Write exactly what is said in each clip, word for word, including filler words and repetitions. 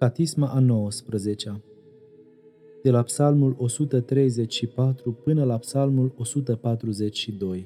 Catisma a nouăsprezecea, de la Psalmul o sută treizeci și patru până la Psalmul o sută patruzeci și doi.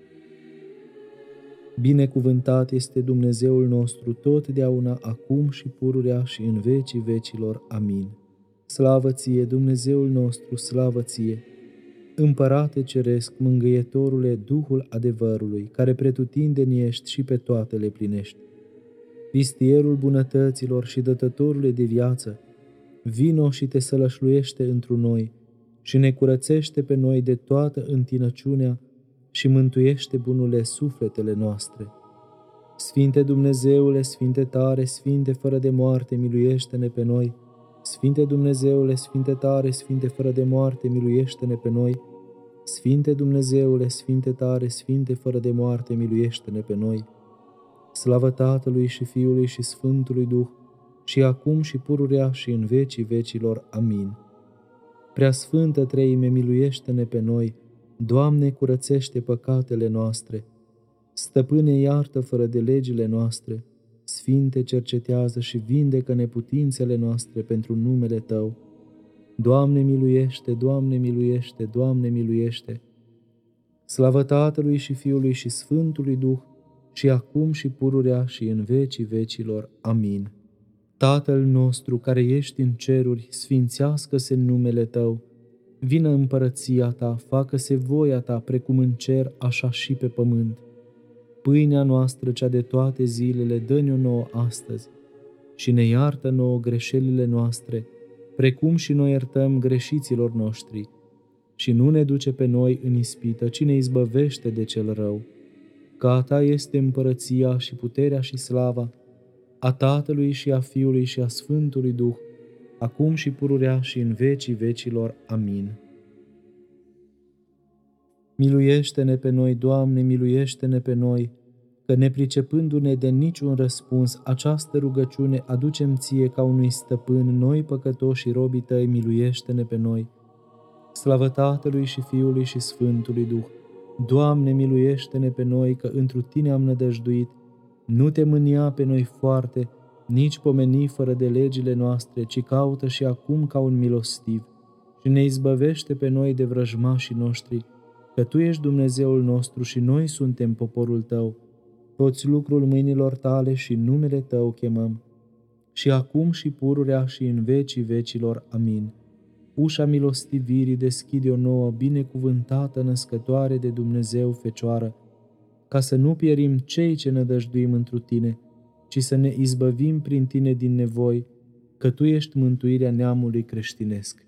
Binecuvântat este Dumnezeul nostru totdeauna, acum și pururea și în vecii vecilor. Amin. Slavă ție, Dumnezeul nostru, slavă ție! Împărate ceresc, mângâietorule, Duhul adevărului, care pretutindeni ești și pe toate le plinești. Vistierul bunătăților și dătătorule de viață, vino și te sălășluiește întru noi și ne curățește pe noi de toată întinăciunea și mântuiește, bunule, sufletele noastre. Sfinte Dumnezeule, Sfinte tare, Sfinte fără de moarte, miluiește-ne pe noi. Sfinte Dumnezeule, Sfinte tare, Sfinte fără de moarte, miluiește-ne pe noi. Sfinte Dumnezeule, Sfinte tare, Sfinte fără de moarte, miluiește-ne pe noi. Slavă Tatălui și Fiului și Sfântului Duh, și acum și pururea și în vecii vecilor. Amin. Preasfântă Treime, miluiește-ne pe noi. Doamne, curățește păcatele noastre. Stăpâne, iartă fără de legile noastre. Sfinte, cercetează și vindecă neputințele noastre pentru numele Tău. Doamne, miluiește, Doamne, miluiește, Doamne, miluiește. Slavă Tatălui și Fiului și Sfântului Duh, și acum și pururea și în vecii vecilor. Amin. Tatăl nostru care ești în ceruri, sfințească-se numele Tău. Vină împărăția Ta, facă-se voia Ta, precum în cer, așa și pe pământ. Pâinea noastră, cea de toate zilele, dă-ne-o nouă astăzi și ne iartă nouă greșelile noastre, precum și noi iertăm greșiților noștri. Și nu ne duce pe noi în ispită, ci ne izbăvește de cel rău. Că a Ta este împărăția și puterea și slava, a Tatălui și a Fiului și a Sfântului Duh, acum și pururea și în vecii vecilor. Amin. Miluiește-ne pe noi, Doamne, miluiește-ne pe noi, că nepricepându-ne de niciun răspuns, această rugăciune aducem Ție ca unui stăpân, noi păcătoși și robii Tăi, miluiește-ne pe noi. Slavă Tatălui și Fiului și Sfântului Duh! Doamne, miluiește-ne pe noi, că întru Tine am nădăjduit. Nu Te mânia pe noi foarte, nici pomeni fără de legile noastre, ci caută și acum ca un milostiv și ne izbăvește pe noi de vrăjmașii noștri, că Tu ești Dumnezeul nostru și noi suntem poporul Tău. Toți lucrul mâinilor Tale și numele Tău chemăm. Și acum și pururea și în vecii vecilor. Amin. Ușa milostivirii deschide-o nouă, binecuvântată născătoare de Dumnezeu Fecioară, ca să nu pierim cei ce nădăjduim întru Tine, ci să ne izbăvim prin Tine din nevoi, că Tu ești mântuirea neamului creștinesc.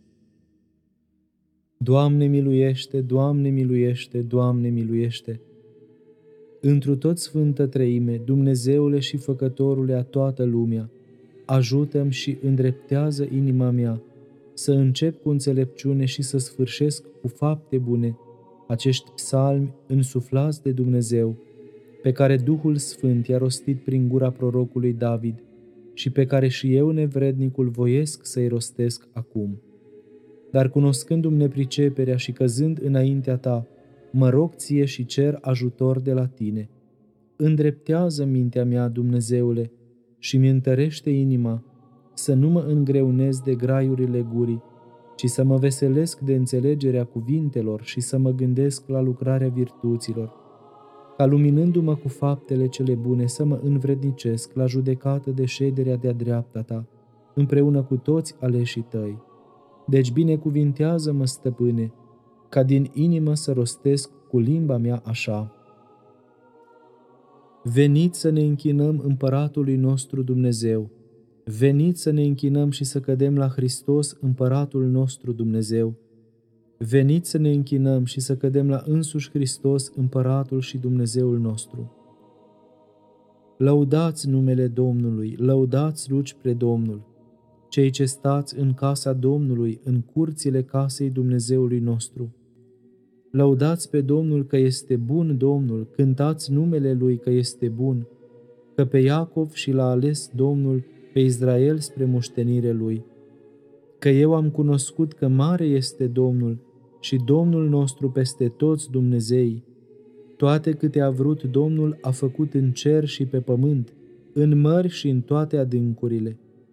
Doamne miluiește, Doamne miluiește, Doamne miluiește! Întru tot Sfântă Treime, Dumnezeule și Făcătorule a toată lumea, ajută-mi și îndreptează inima mea, să încep cu înțelepciune și să sfârșesc cu fapte bune acești psalmi însuflați de Dumnezeu, pe care Duhul Sfânt i-a rostit prin gura prorocului David și pe care și eu, nevrednicul, voiesc să-i rostesc acum. Dar cunoscându-mi nepriceperea și căzând înaintea Ta, mă rog Ție și cer ajutor de la Tine. Îndreptează mintea mea, Dumnezeule, și mi întărește inima, să nu mă îngreunez de graiurile gurii, ci să mă veselesc de înțelegerea cuvintelor și să mă gândesc la lucrarea virtuților, ca luminându-mă cu faptele cele bune să mă învrednicesc la judecată de șederea de-a dreapta Ta, împreună cu toți aleșii Tăi. Deci binecuvintează-mă, Stăpâne, ca din inimă să rostesc cu limba mea așa. Veniți să ne închinăm Împăratului nostru Dumnezeu, veniți să ne închinăm și să cădem la Hristos, Împăratul nostru Dumnezeu. Veniți să ne închinăm și să cădem la însuși Hristos, Împăratul și Dumnezeul nostru. Lăudați numele Domnului, lăudați luci pre Domnul, cei ce stați în casa Domnului, în curțile casei Dumnezeului nostru. Lăudați pe Domnul că este bun Domnul, cântați numele Lui că este bun, că pe Iacov și l-a ales Domnul, pe Israel spre moștenire Lui. Că eu am cunoscut că mare este Domnul și Domnul nostru peste toți Dumnezeii. Toate câte a vrut Domnul a făcut în cer și pe pământ, în mări și în toate adâncurile.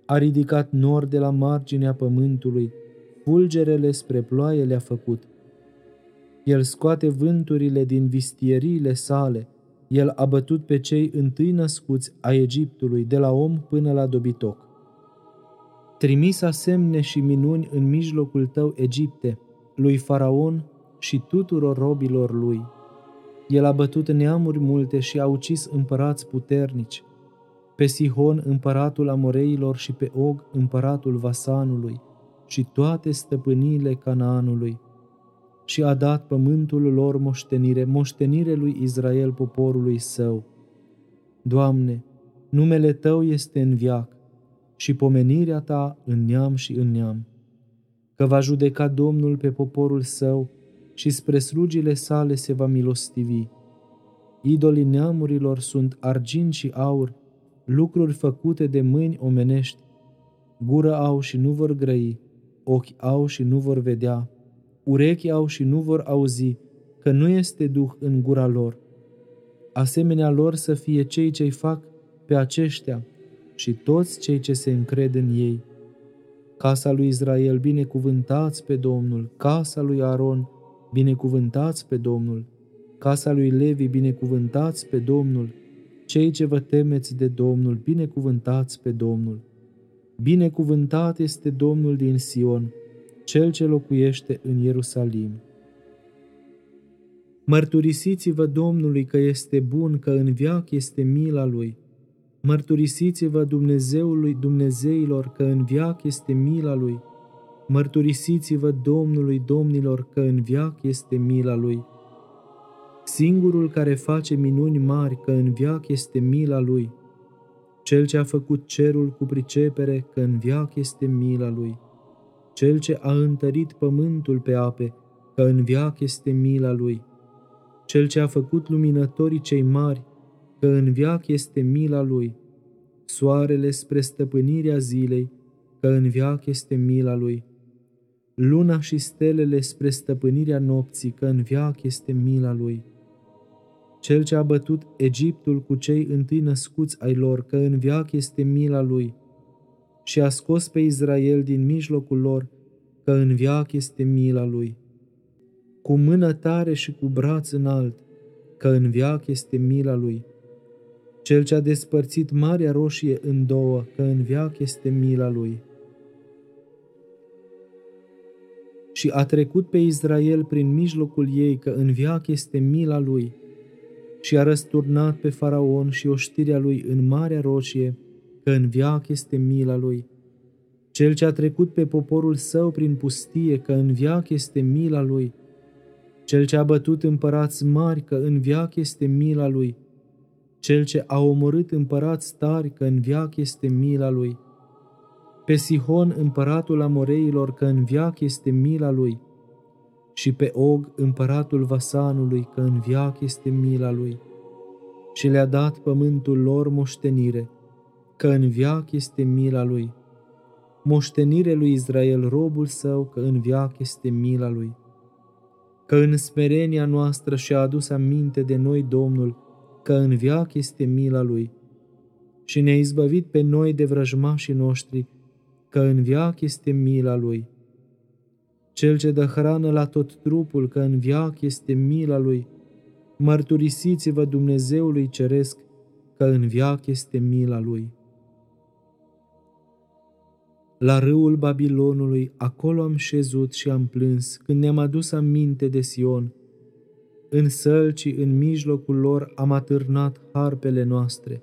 A ridicat nori de la marginea pământului, fulgerele spre ploaie le-a făcut. El scoate vânturile din vistieriile sale, El a bătut pe cei întâi născuți a Egiptului, de la om până la dobitoc. Trimisa semne și minuni în mijlocul tău, Egipte, lui Faraon și tuturor robilor lui. El a bătut neamuri multe și a ucis împărați puternici, pe Sihon împăratul Amoreilor și pe Og împăratul Vasanului și toate stăpâniile Canaanului. Și a dat pământul lor moștenire, moștenire lui Israel poporului său. Doamne, numele Tău este în veac și pomenirea Ta în neam și în neam. Că va judeca Domnul pe poporul său și spre slugile sale se va milostivi. Idolii neamurilor sunt argint și aur, lucruri făcute de mâini omenești. Gură au și nu vor grăi, ochi au și nu vor vedea, urechi au și nu vor auzi, că nu este duh în gura lor. Asemenea lor să fie cei ce-i fac pe aceștia și toți cei ce se încred în ei. Casa lui Israel, binecuvântați pe Domnul, casa lui Aron, binecuvântați pe Domnul, casa lui Levi, binecuvântați pe Domnul, cei ce vă temeți de Domnul, binecuvântați pe Domnul. Binecuvântat este Domnul din Sion, Cel ce locuiește în Ierusalim. Mărturisiți-vă Domnului că este bun, că în veac este mila Lui. Mărturisiți-vă Dumnezeului Dumnezeilor că în veac este mila Lui. Mărturisiți-vă Domnului Domnilor că în veac este mila Lui. Singurul care face minuni mari că în veac este mila Lui. Cel ce a făcut cerul cu pricepere că în veac este mila Lui. Cel ce a întărit pământul pe ape că în veac este mila Lui. Cel ce a făcut luminătorii cei mari că în veac este mila Lui. Soarele spre stăpânirea zilei că în veac este mila Lui. Luna și stelele spre stăpânirea nopții că în veac este mila Lui. Cel ce a bătut Egiptul cu cei întâi născuți ai lor că în veac este mila Lui. Și a scos pe Israel din mijlocul lor că în veac este mila Lui. Cu mână tare și cu braț înalt că în veac este mila Lui. Cel ce a despărțit Marea Roșie în două că în veac este mila Lui. Și a trecut pe Israel prin mijlocul ei că în veac este mila Lui. Și a răsturnat pe Faraon și oștirea lui în Marea Roșie că în veac este mila Lui. Cel ce a trecut pe poporul său prin pustie că în veac este mila Lui. Cel ce a bătut împărați mari că în veac este mila Lui. Cel ce a omorât împărați tari că în veac este mila Lui. Pe Sihon împăratul Amoreilor că în veac este mila Lui. Și pe Og împăratul Vasanului că în veac este mila Lui. Și le-a dat pământul lor moștenire că în veac este mila Lui. Moștenire lui Israel robul său că în veac este mila Lui. Că în smerenia noastră și-a adus aminte de noi Domnul că în veac este mila Lui. Și ne-a izbăvit pe noi de vrăjmașii noștri că în veac este mila Lui. Cel ce dă hrană la tot trupul că în veac este mila Lui. Mărturisiți-vă Dumnezeului Ceresc că în veac este mila Lui. La râul Babilonului, acolo am șezut și am plâns, când ne-am adus aminte de Sion. În sălcii, în mijlocul lor, am atârnat harpele noastre.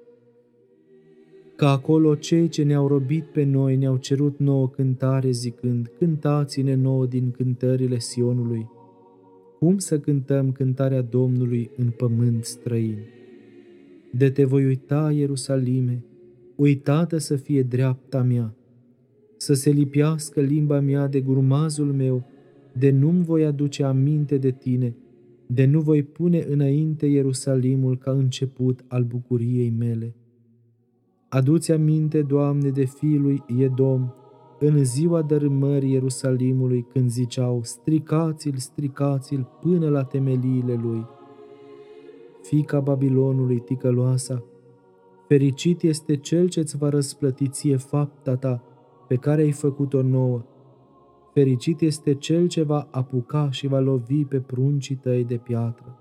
Că acolo cei ce ne-au robit pe noi ne-au cerut nouă cântare zicând, cântați-ne nouă din cântările Sionului. Cum să cântăm cântarea Domnului în pământ străin? De te voi uita, Ierusalime, uitată să fie dreapta mea, să se lipească limba mea de grumazul meu, de nu-mi voi aduce aminte de tine, de nu voi pune înainte Ierusalimul ca început al bucuriei mele. Adu-ți aminte, Doamne, de fiul lui Edom, în ziua dărâmării Ierusalimului, când ziceau, stricați-l, stricați-l până la temeliile lui. Fiica Babilonului, ticăloasa, Fericit este cel ce-ți va răsplăti ție fapta ta pe care ai făcut-o nouă. Fericit este cel ce va apuca și va lovi pe pruncii tăi de piatră.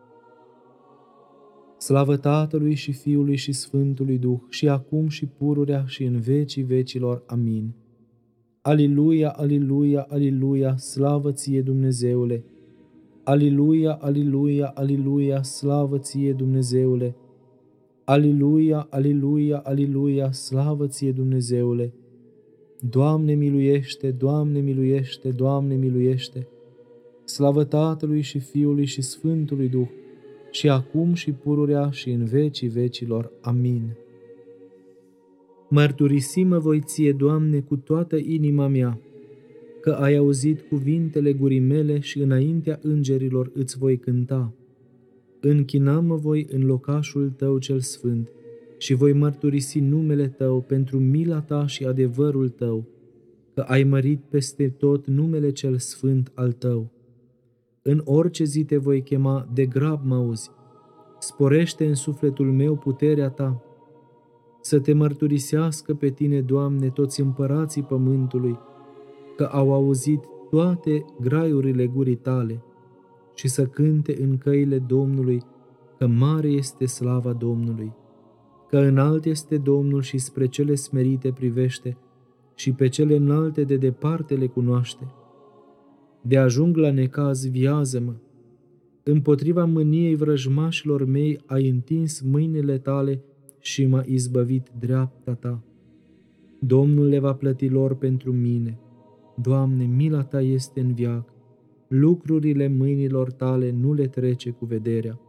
Slavă Tatălui și Fiului și Sfântului Duh, și acum și pururea și în vecii vecilor. Amin. Aliluia, aliluia, aliluia, slavă ție, Dumnezeule! Aliluia, aliluia, aliluia, slavă ție, Dumnezeule! Aliluia, aliluia, aliluia, slavă ție, Dumnezeule! Doamne miluiește, Doamne miluiește, Doamne miluiește! Slavă Tatălui și Fiului și Sfântului Duh, și acum și pururea și în vecii vecilor. Amin. Mărturisim-mă voi ție, Doamne, cu toată inima mea, că ai auzit cuvintele gurii mele și înaintea îngerilor îți voi cânta. Închinam-mă voi în locașul tău cel sfânt și voi mărturisi numele tău pentru mila ta și adevărul tău, că ai mărit peste tot numele cel sfânt al tău. În orice zi te voi chema, de grab mă auzi. Sporește în sufletul meu puterea ta, să te mărturisească pe tine, Doamne, toți împărații pământului, că au auzit toate graiurile gurii tale, și să cânte în căile Domnului, că mare este slava Domnului, că înalt este Domnul și spre cele smerite privește, și pe cele înalte de departe le cunoaște. De ajung la necaz, viază-mă. Împotriva mâniei vrăjmașilor mei ai întins mâinile tale și m-a izbăvit dreapta ta. Domnul le va plăti lor pentru mine. Doamne, mila ta este în veac. Lucrurile mâinilor tale nu le trece cu vederea.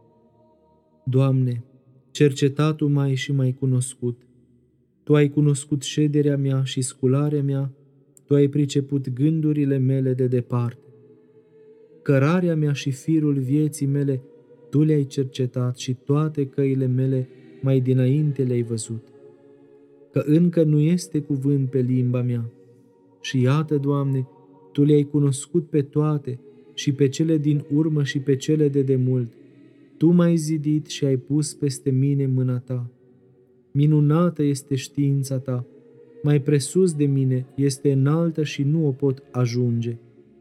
Doamne, cercetat-o mai și mai cunoscut. Tu ai cunoscut șederea mea și scularea mea, Tu ai priceput gândurile mele de departe. Cărarea mea și firul vieții mele Tu le-ai cercetat și toate căile mele mai dinainte le-ai văzut. Că încă nu este cuvânt pe limba mea. Și iată, Doamne, Tu le-ai cunoscut pe toate, și pe cele din urmă și pe cele de demult. Tu m-ai zidit și ai pus peste mine mâna Ta. Minunată este știința Ta, mai presus de mine, este înaltă și nu o pot ajunge.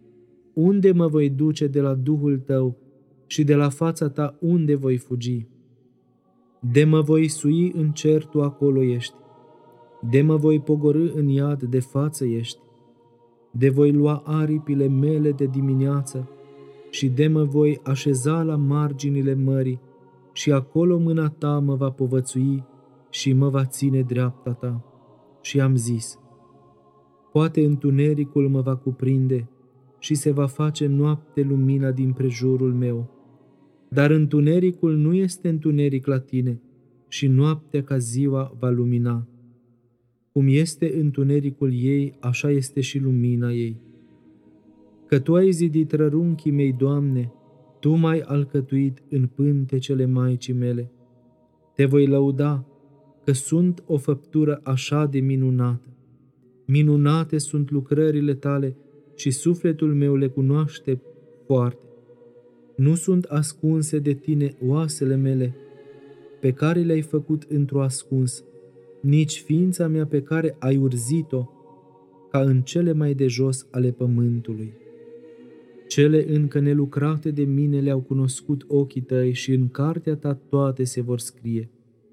Unde mă voi duce de la Duhul Tău și de la fața Ta unde voi fugi? De mă voi sui în cer, Tu acolo ești. De mă voi pogorî în iad, de față ești. De voi lua aripile mele de dimineață și de mă voi așeza la marginile mării și acolo mâna Ta mă va povățui și mă va ține dreapta Ta. Și am zis, poate întunericul mă va cuprinde și se va face noapte lumina din prejurul meu. Dar întunericul nu este întuneric la Tine și noaptea ca ziua va lumina. Cum este întunericul ei, așa este și lumina ei. Că Tu ai zidit rărunchii mei, Doamne, Tu m-ai alcătuit în pântecele Maicii mele. Te voi lăuda, că sunt o făptură așa de minunată. Minunate sunt lucrările Tale și sufletul meu le cunoaște foarte. Nu sunt ascunse de Tine oasele mele, pe care le-ai făcut într-o ascuns, nici ființa mea pe care ai urzit-o, ca în cele mai de jos ale pământului. Cele încă nelucrate de mine le-au cunoscut ochii Tăi și în cartea Ta toate se vor scrie.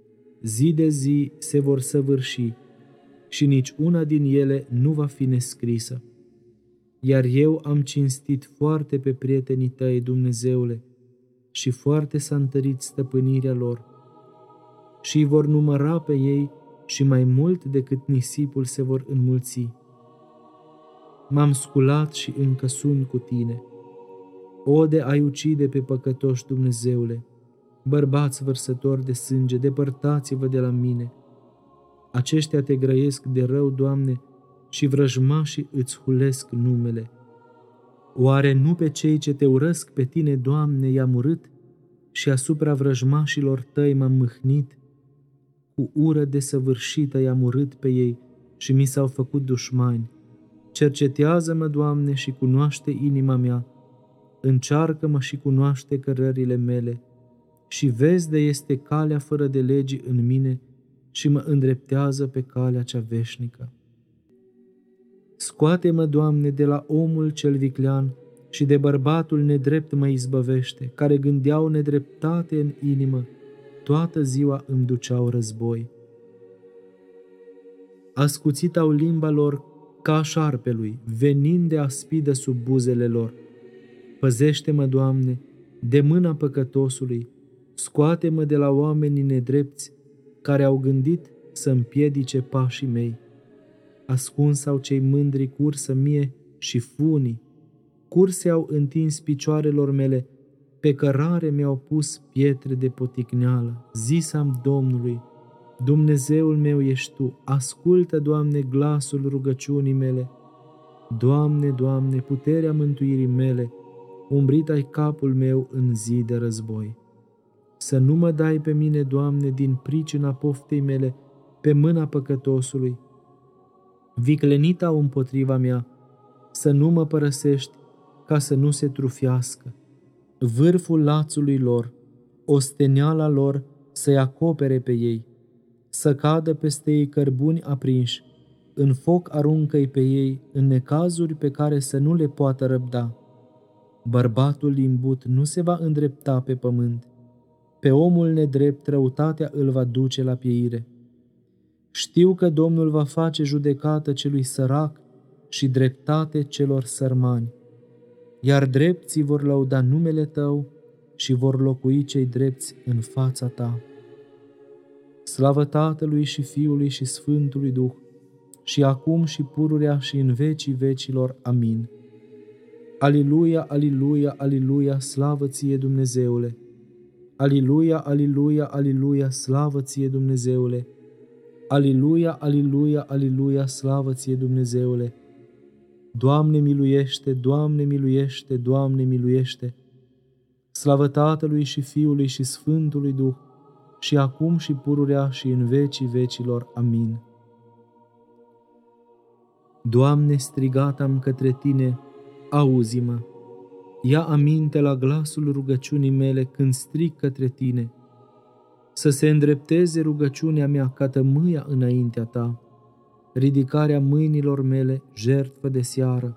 Zi de zi se vor săvârși și nici una din ele nu va fi nescrisă. Iar eu am cinstit foarte pe prietenii Tăi, Dumnezeule, și foarte s-a întărit stăpânirea lor. Și îi vor număra pe ei și mai mult decât nisipul se vor înmulți. M-am sculat și încă sunt cu Tine. O, de ai ucide pe păcătoși, Dumnezeule, bărbați vărsători de sânge, depărtați-vă de la mine. Aceștia Te grăiesc de rău, Doamne, și vrăjmașii îți hulesc numele. Oare nu pe cei ce Te urăsc pe Tine, Doamne, i-am urât și asupra vrăjmașilor Tăi m-am mâhnit? Cu ură desăvârșită i-am urât pe ei și mi s-au făcut dușmani. Cercetează-mă, Doamne, și cunoaște inima mea, încearcă-mă și cunoaște cărările mele, și vezi de este calea fără de legi în mine și mă îndreptează pe calea cea veșnică. Scoate-mă, Doamne, de la omul cel viclean și de bărbatul nedrept mă izbăvește, care gândeau nedreptate în inimă, toată ziua îmi duceau război. Ascuțit au limba lor ca a șarpelui, venind de aspidă sub buzele lor. Păzește-mă, Doamne, de mâna păcătosului, scoate-mă de la oamenii nedrepți care au gândit să împiedice pașii mei. Ascuns au cei mândri cursă mie și funii, curse au întins picioarelor mele, pe cărare mi-au pus pietre de poticneală. Zis-am Domnului, Dumnezeul meu ești Tu, ascultă, Doamne, glasul rugăciunii mele. Doamne, Doamne, puterea mântuirii mele, umbrit ai capul meu în zi de război. Să nu mă dai pe mine, Doamne, din pricina poftei mele, pe mâna păcătosului. Viclenit au împotriva mea, să nu mă părăsești, ca să nu se trufiască. Vârful lațului lor, osteneala lor să-i acopere pe ei, să cadă peste ei cărbuni aprinși, în foc aruncă-i pe ei, în necazuri pe care să nu le poată răbda. Bărbatul limbut nu se va îndrepta pe pământ, pe omul nedrept răutatea îl va duce la pieire. Știu că Domnul va face judecată celui sărac și dreptate celor sărmani, iar drepții vor lăuda numele Tău și vor locui cei drepți în fața Ta. Slavă Tatălui și Fiului și Sfântului Duh, și acum și pururea și în vecii vecilor. Amin. Aliluia, aliluia, aliluia, slavă Ție, Dumnezeule! Aliluia, aliluia, aliluia, slavă Ție, Dumnezeule! Aliluia, aliluia, aliluia, slavă Ție, Dumnezeule! Doamne miluiește, Doamne miluiește, Doamne miluiește! Slavă Tatălui și Fiului și Sfântului Duh, și acum și pururea și în vecii vecilor. Amin. Doamne, strigat am către Tine, auzi-mă! Ia aminte la glasul rugăciunii mele când strig către Tine, să se îndrepteze rugăciunea mea ca tămâia înaintea Ta, ridicarea mâinilor mele, jertfă de seară.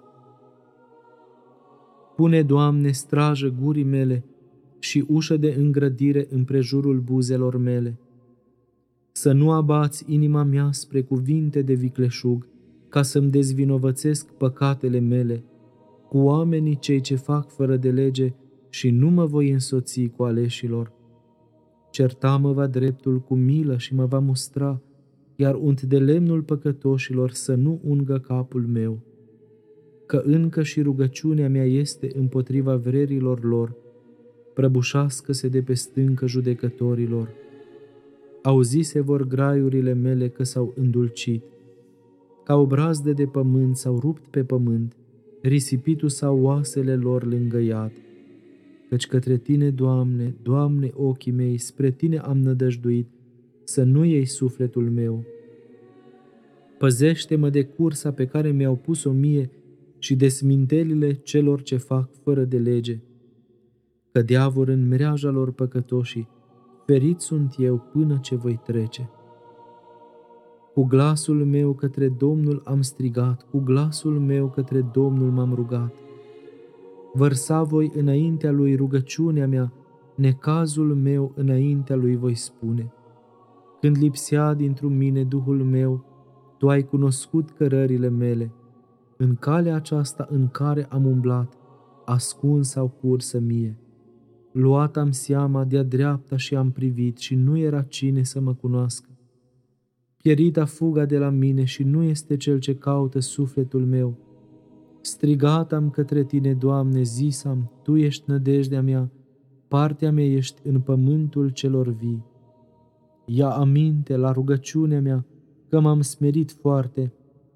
Pune, Doamne, strajă gurii mele și ușă de îngrădire împrejurul buzelor mele. Să nu abați inima mea spre cuvinte de vicleșug, ca să-mi dezvinovățesc păcatele mele cu oamenii cei ce fac fără de lege și nu mă voi însoți cu aleșilor. Certa-mă va dreptul cu milă și mă va mustra, iar unt de lemnul păcătoșilor să nu ungă capul meu. Că încă și rugăciunea mea este împotriva vrerilor lor, prăbușească-se de pe stâncă judecătorilor. Auzise vor graiurile mele că s-au îndulcit, ca o brazdă de pământ s-au rupt pe pământ, risipitu s-au oasele lor lângă iad. Căci către Tine, Doamne, Doamne, ochii mei, spre Tine am nădăjduit, să nu iei sufletul meu. Păzește-mă de cursa pe care mi-au pus-o mie și de smintelile celor ce fac fără de lege. Cădea vor în mreaja lor păcătoșii, ferit sunt eu până ce voi trece. Cu glasul meu către Domnul am strigat, cu glasul meu către Domnul m-am rugat. Vărsa voi înaintea Lui rugăciunea mea, necazul meu înaintea Lui voi spune. Când lipsea dintr-un mine Duhul meu, Tu ai cunoscut cărările mele. În calea aceasta în care am umblat, ascuns sau cursă mie. Luat am seama de-a dreapta și am privit și nu era cine să mă cunoască. Pierita fuga de la mine și nu este cel ce caută sufletul meu. Strigat am către Tine, Doamne, zis-am, Tu ești nădejdea mea, partea mea ești în pământul celor vii. Ia aminte la rugăciunea mea, că m-am smerit foarte.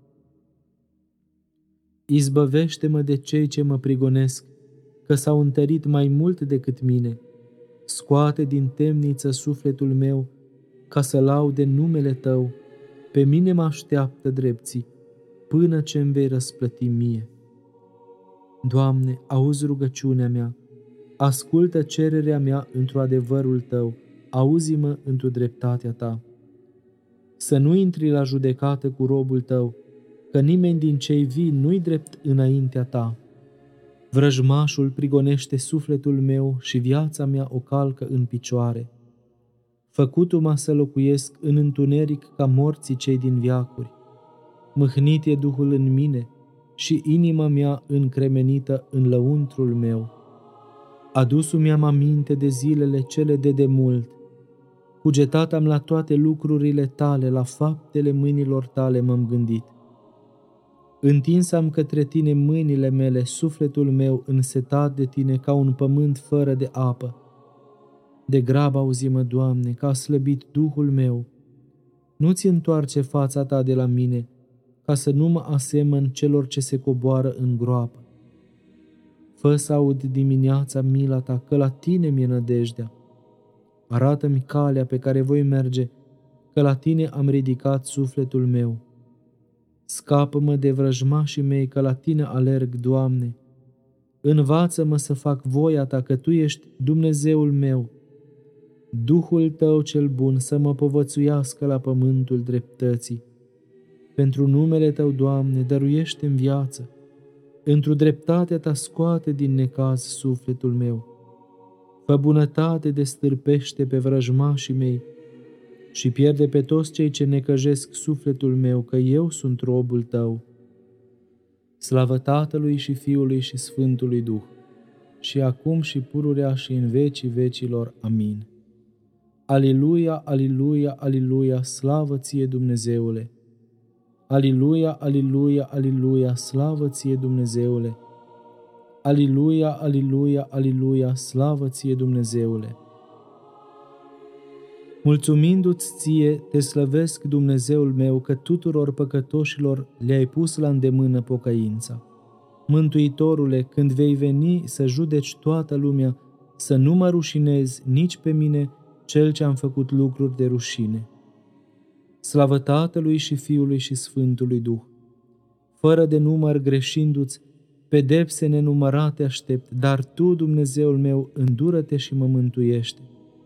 Izbăvește-mă de cei ce mă prigonesc, că s-au întărit mai mult decât mine. Scoate din temniță sufletul meu, ca să laude numele Tău. Pe mine mă așteaptă drepții, până ce îmi vei răsplăti mie. Doamne, auzi rugăciunea mea, ascultă cererea mea într-o adevărul Tău, auzi-mă într-o dreptatea Ta. să nu intri la judecată cu robul tău, că nimeni din cei vii nu-i drept înaintea ta. Vrăjmașul prigonește sufletul meu și viața mea o calcă în picioare. Făcutu-mă să locuiesc în întuneric ca morții cei din veacuri. Mâhnit e Duhul în mine și inima mea încremenită în lăuntrul meu. Adus-mi am aminte de zilele cele de demult. Cugetat am la toate lucrurile tale, la faptele mâinilor tale m-am gândit. Întins am către tine mâinile mele, sufletul meu însetat de tine ca un pământ fără de apă. De grab auzi-mă, Doamne, că a slăbit Duhul meu. Nu-ți întoarce fața ta de la mine, ca să nu mă asemăn celor ce se coboară în groapă. Fă să aud dimineața mila ta, că la tine mi-e nădejdea. Arată-mi calea pe care voi merge, că la tine am ridicat sufletul meu. Scapă-mă de vrăjmașii mei, că la tine alerg, Doamne. Învață-mă să fac voia ta, că tu ești Dumnezeul meu. Duhul tău cel bun să mă povățuiască la pământul dreptății. Pentru numele tău, Doamne, dăruiește-mi viață. Într-o dreptatea ta scoate din necaz sufletul meu. Fă bunătate de stârpește pe vrăjmașii mei și pierde pe toți cei ce necăjesc sufletul meu, că eu sunt robul tău. Slavă Tatălui și Fiului și Sfântului Duh, și acum și pururea și în vecii vecilor. Amin. Aliluia, aliluia, aliluia, slavă ție, Dumnezeule! Aliluia, aliluia, aliluia, slavă ție, Dumnezeule! Aliluia, aliluia, aliluia, slavă ție, Dumnezeule! Mulțumindu-ți ție, te slăvesc, Dumnezeul meu, că tuturor păcătoșilor le-ai pus la îndemână pocăința. Mântuitorule, când vei veni să judeci toată lumea, să nu mă rușinezi nici pe mine, cel ce am făcut lucruri de rușine. Slavă Tatălui și Fiului și Sfântului Duh! Fără de număr greșindu-ți, pedepse nenumărate aștept, dar Tu, Dumnezeul meu, îndură-te și mă mântuiește.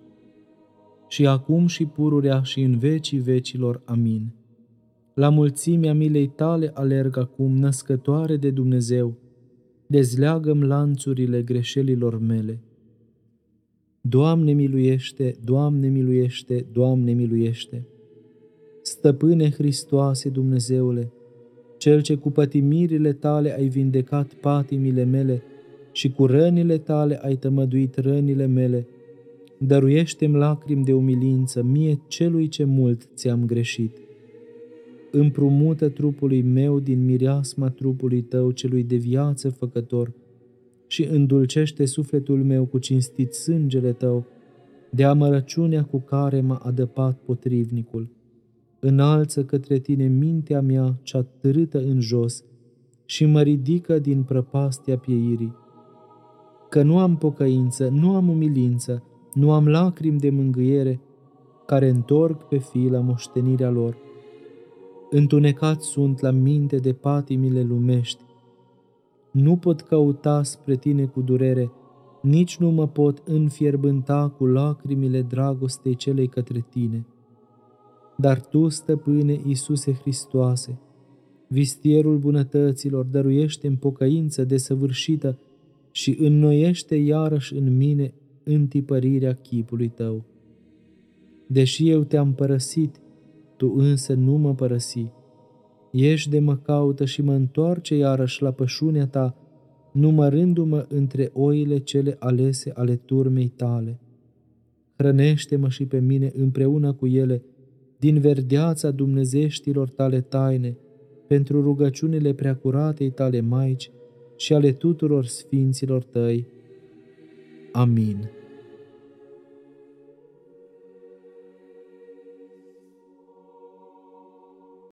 Și acum și pururea și în vecii vecilor. Amin. La mulțimea milei tale alerg acum, născătoare de Dumnezeu, dezleagă-mi lanțurile greșelilor mele. Doamne miluiește, Doamne miluiește, Doamne miluiește! Stăpâne Hristoase, Dumnezeule, Cel ce cu pătimirile tale ai vindecat patimile mele și cu rănile tale ai tămăduit rănile mele, dăruiește-mi lacrimi de umilință mie, celui ce mult ți-am greșit. Împrumută trupului meu din mireasma trupului tău, celui de viață făcător, și îndulcește sufletul meu cu cinstit sângele tău, de amărăciunea cu care m-a adăpat potrivnicul. Înalță către tine mintea mea cea târâtă în jos și mă ridică din prăpastia pieirii. Că nu am pocăință, nu am umilință, nu am lacrimi de mângâiere, care întorc pe fii la moștenirea lor. Întunecat sunt la minte de patimile lumești. Nu pot căuta spre tine cu durere, nici nu mă pot înfierbânta cu lacrimile dragostei celei către tine. Dar Tu, Stăpâne Iisuse Hristoase, vistierul bunătăților, dăruiește-mi pocăință desăvârșită și înnoiește iarăși în mine întipărirea chipului Tău. Deși eu Te-am părăsit, Tu însă nu mă părăsi. Ești de mă caută și mă întoarce iarăși la pășunea Ta, numărându-mă între oile cele alese ale turmei Tale. Hrănește-mă și pe mine împreună cu ele, din verdeața dumnezeștilor Tale taine, pentru rugăciunile preacuratei Tale Maici și ale tuturor sfinților Tăi. Amin.